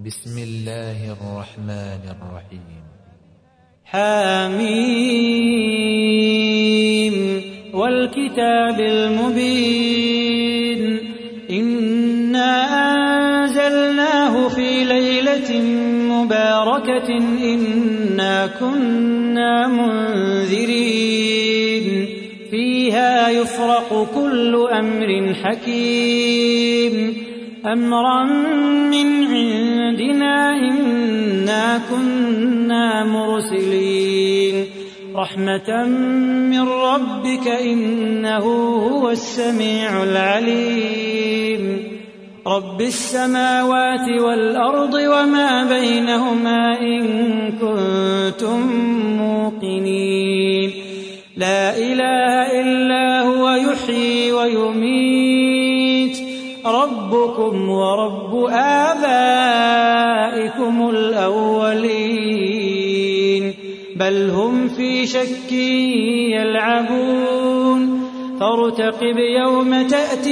بسم الله الرحمن الرحيم. حميم والكتاب المبين إنا أنزلناه في ليلة مباركة إنا كنا منذرين فيها يفرق كل أمر حكيم أمرا من عندنا إنا كنا مرسلين رحمة من ربك إنه هو السميع العليم رب السماوات والأرض وما بينهما إن كنتم موقنين لا إله إلا هو يحيي ويميت ربكم ورب آبائكم الأولين بل هم في شك يلعبون فارتقب يوم تأتي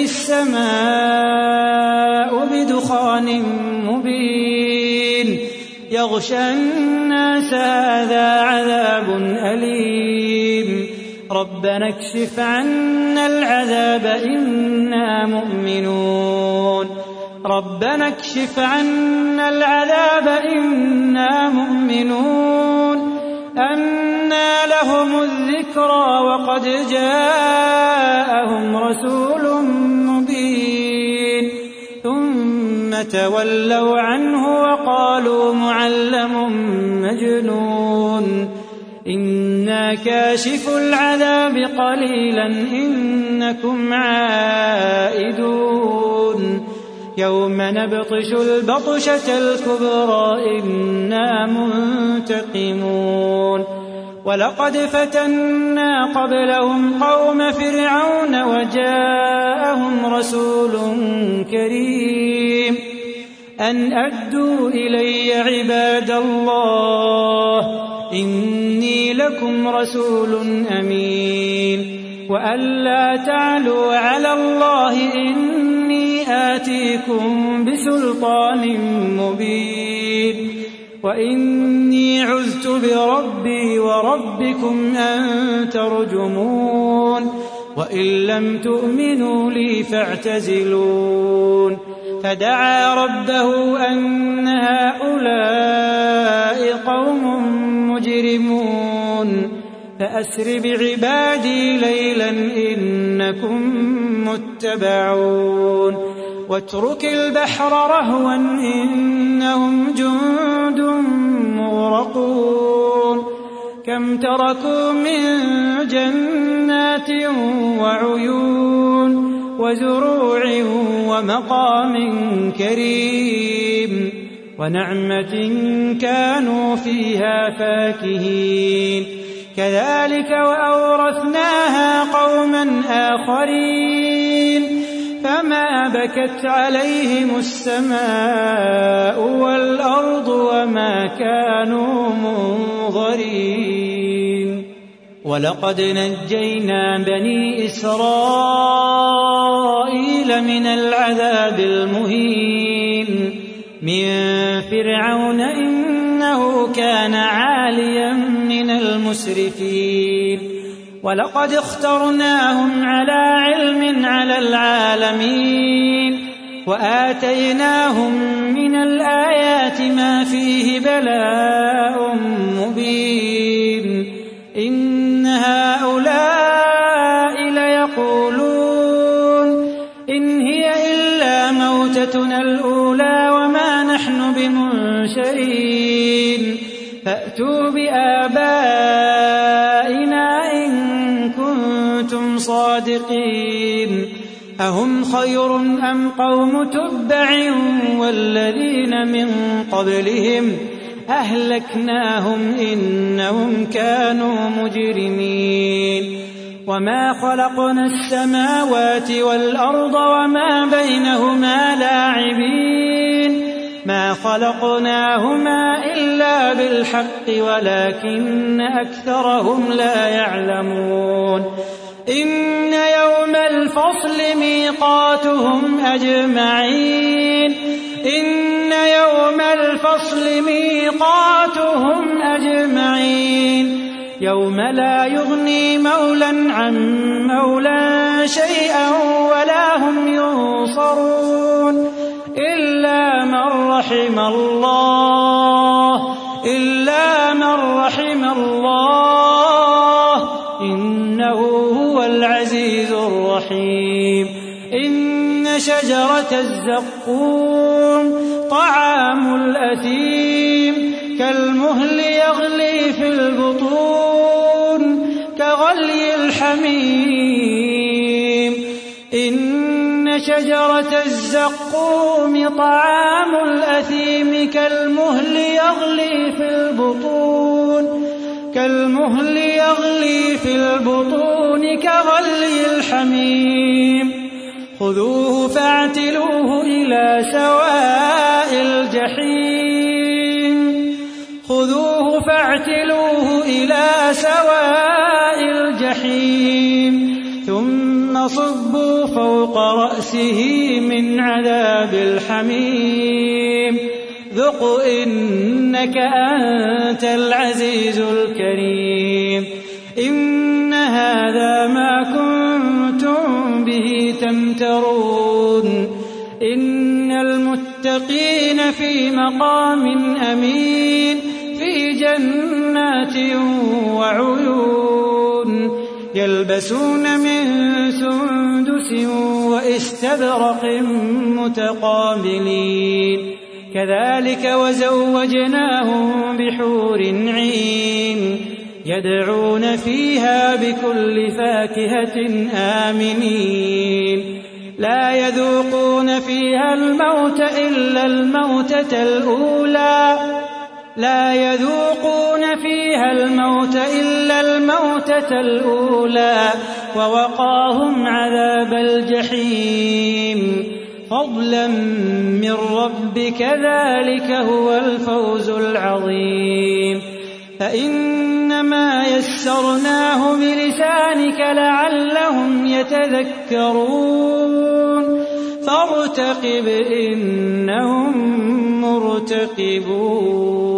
السماء بدخان مبين يغشى الناس هذا عذاب أليم ربنا اكشف عنا العذاب إنا مؤمنون ربنا اكشف عنا العذاب إنا مؤمنون أنى لهم الذكرى وقد جاءهم رسول مبين ثم تولوا عنه وقالوا معلم مجنون إنا كاشف العذاب قليلا إنكم عائدون يوم نبطش البطشة الكبرى إنا منتقمون ولقد فتنا قبلهم قوم فرعون وجاءهم رسول كريم أن أدوا إلي عباد الله إني لكم رسول أمين وأن لا تعلوا على الله إني آتيكم بسلطان مبين وإني عذت بربي وربكم أن ترجمون وإن لم تؤمنوا لي فاعتزلون فدعا ربه أن هؤلاء قوم مجرمون فأسر بعبادي ليلا إنكم متبعون واترك البحر رهوا إنهم جند مغرقون كم تركوا من جنات وعيون وزروع ومقام كريم ونعمة كانوا فيها فاكهين كذلك وأورثناها قوما آخرين فما بكت عليهم السماء والأرض وما كانوا منظرين ولقد نجينا بني إسرائيل من العذاب المهين من فرعون إنه كان عاليا من المسرفين ولقد اخترناهم على علم على العالمين وآتيناهم من الآيات ما فيه بلاء مبين إن هؤلاء ليقولون إن هي إلا موتتنا الأولى وما نحن بمنشرين فأتوا بآبائنا إن كنتم صادقين أهم خير أم قوم تبع والذين من قبلهم أهلكناهم إنهم كانوا مجرمين وما خلقنا السماوات والأرض وما بينهما لاعبين ما خلقناهما إلا بالحق ولكن أكثرهم لا يعلمون إن يوم الفصل ميقاتهم أجمعين إن يوم الفصل ميقاتهم أجمعين يوم لا يغني مولى عن مولى شيئا ولا هم ينصرون إلا من رحم الله إنه هو العزيز الرحيم إن شجرة الزقوم طعام الأثيم كالمهل يغلي في البطون كغلي الحميم إن شجرة الزقوم طعام الأثيم كالمهل يغلي في البطون كغلي الحميم خذوه فاعتلوه إلى سواء الجحيم ثم صبوا فوق رأسه من عذاب الحميم ذق إنك أنت العزيز الكريم إن هذا ما كنتم به تمترون إن المتقين في مقام أمين في جنات وعيون يلبسون من سندس واستبرق متقابلين كذلك وزوجناهم بحور عين يدعون فيها بكل فاكهة آمنين لا يذوقون فيها الموت إلا الموتة الأولى ووقاهم عذاب الجحيم فضلا من ربك ذلك هو الفوز العظيم فإنما يسرناه بلسانك لعلهم يتذكرون فارتقب إنهم مرتقبون